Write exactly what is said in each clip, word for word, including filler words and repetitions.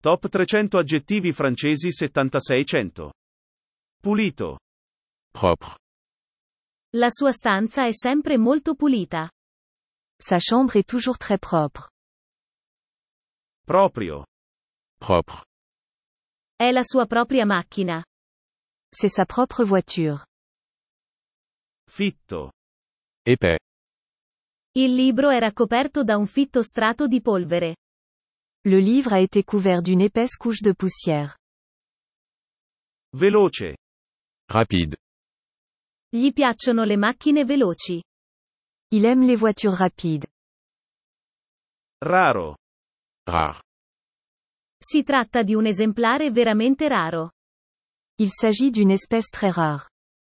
Top trecento aggettivi francesi settantasei cento. Pulito. Propre. La sua stanza è sempre molto pulita. Sa chambre est toujours très propre. Proprio. Propre. È la sua propria macchina. C'est sa propre voiture. Fitto. Épais. Il libro era coperto da un fitto strato di polvere. Le livre a été couvert d'une épaisse couche de poussière. Veloce. Rapide. Gli piacciono le macchine veloci. Il aime les voitures rapides. Raro. Rare. Si tratta di un esemplare veramente raro. Il s'agit d'une espèce très rare.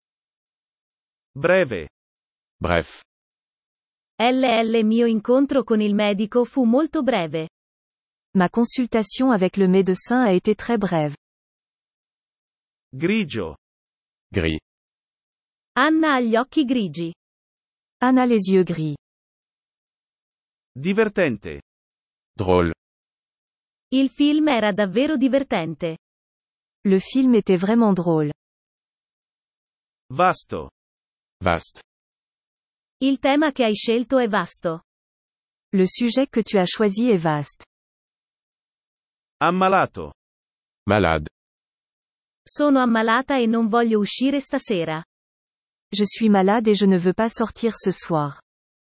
Breve. Bref. L L mio incontro con il medico fu molto breve. Ma consultation avec le médecin a été très brève. Grigio. Gris. Anna ha gli occhi grigi. Anne a les yeux gris. Divertente. Drôle. Il film era davvero divertente. Le film était vraiment drôle. Vasto. Vaste. Il tema che hai scelto è vasto. Le sujet que tu as choisi est vaste. Ammalato. Malade. Sono ammalata e non voglio uscire stasera. Je suis malade et je ne veux pas sortir ce soir.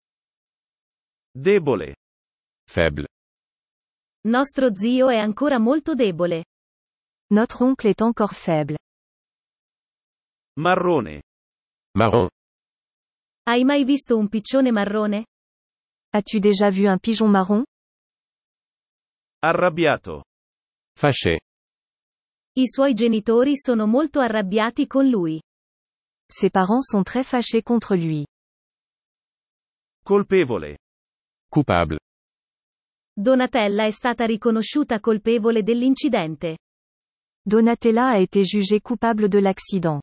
Debole. Faible. Nostro zio è ancora molto debole. Notre oncle est encore faible. Marrone. Marron. Hai mai visto un piccione marrone? As-tu déjà vu un pigeon marron? Arrabbiato. Fâché. I suoi genitori sono molto arrabbiati con lui. Ses parents sont très fâchés contre lui. Colpevole. Coupable. Donatella è stata riconosciuta colpevole dell'incidente. Donatella a été jugée coupable de l'accident.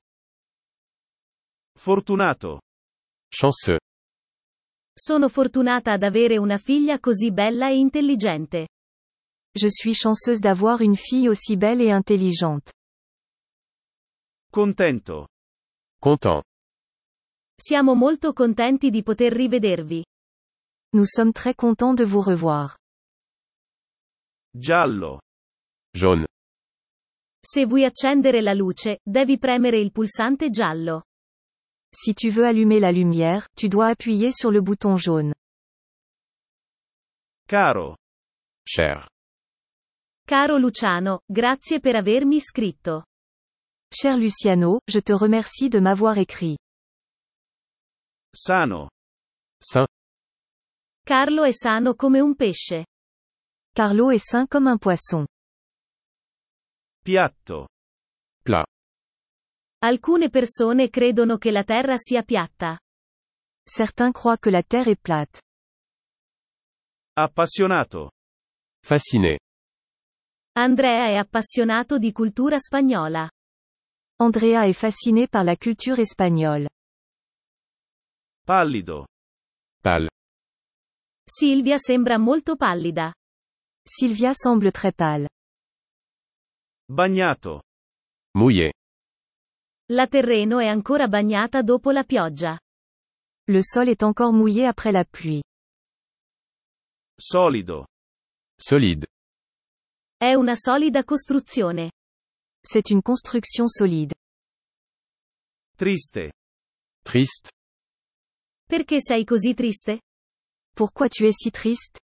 Fortunato. Chanceux. Sono fortunata ad avere una figlia così bella e intelligente. Je suis chanceuse d'avoir une fille aussi belle et intelligente. Contento. Content. Siamo molto contenti di poter rivedervi. Nous sommes très contents de vous revoir. Giallo. Jaune. Se vuoi accendere la luce, devi premere il pulsante giallo. Si tu veux allumer la lumière, tu dois appuyer sur le bouton jaune. Caro. Cher. Caro Luciano, grazie per avermi scritto. Cher Luciano, je te remercie de m'avoir écrit. Sano. Sain. Carlo è sano come un pesce. Carlo est sain comme un poisson. Piatto. Plat. Alcune persone credono che la terra sia piatta. Certains croient que la terre est plate. Appassionato. Fasciné. Andrea è appassionato di cultura spagnola. Andrea est fasciné par la culture espagnole. Pallido. Pâle. Silvia sembra molto pallida. Sylvia semble très pâle. Bagnato. Mouillé. La terreno è ancora bagnata dopo la pioggia. Le sol est encore mouillé après la pluie. Solido. Solide. È una solida costruzione. C'est une construction solide. Triste. Triste. Perché sei così triste? Pourquoi tu es si triste?